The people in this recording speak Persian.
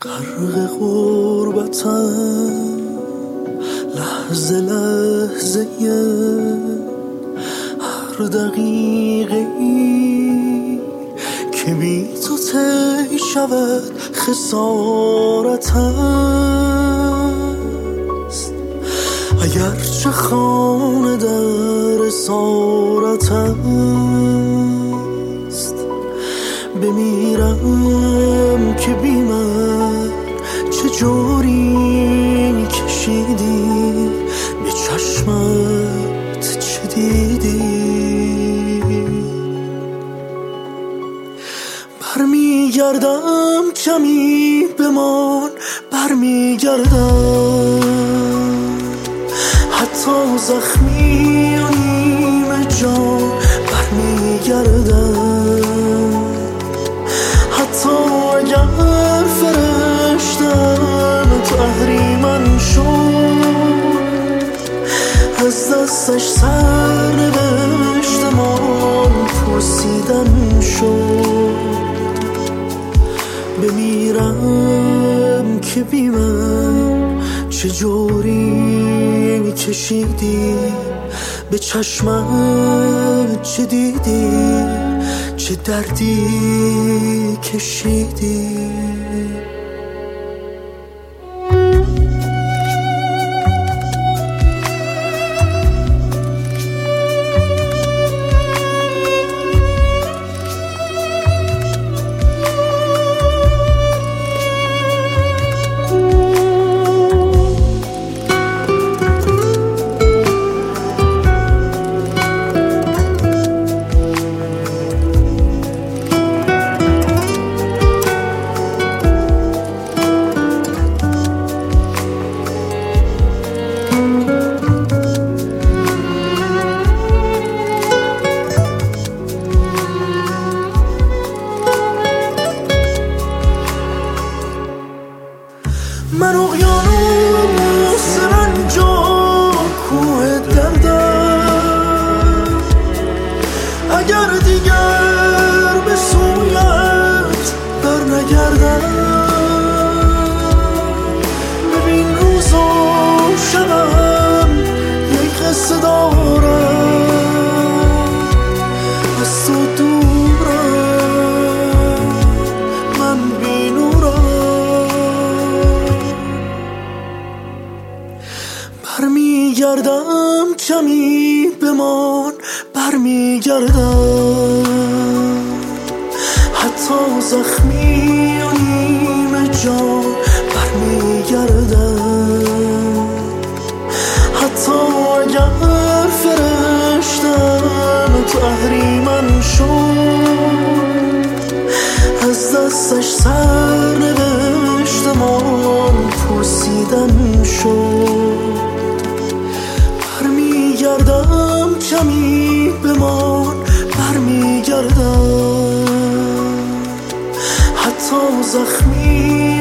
غرق غربتم لحظه لحظه هر دقیقه ای که بی تو طی شود خسارت است. اگرچه خانه در اسارت است، بمیرم که بی من چه جوری کشیدی، به چشمت چه دیدی. برمیگردم کمی بمان، برمیگردم حتی زخمی و نیمه جان، برمیگردم حتی اگر فرشتم تو اهریمن شد، از دستش سر نوشتمان پرسیدن شد. بمیرم که بی من چه جوری کشیدی، به چشمت چه دیدی، چه دردی کشیدی. من اقیانوس رنجان کوه دردم، اگر دیگر به سویت بر نگردم. ببین روز و شبم یک قصه دارم، از تو دورم من بی نورم. برمیگردم کمی بمان، برمیگردم حتی زخمی و نیمه جان، برمیگردم حتی اگر فرشتم تو اهریمن شد، از دستش سر نوشتمان پرسیدن شد. برمیگردم کمی بمان، برمیگردم حتی زخمی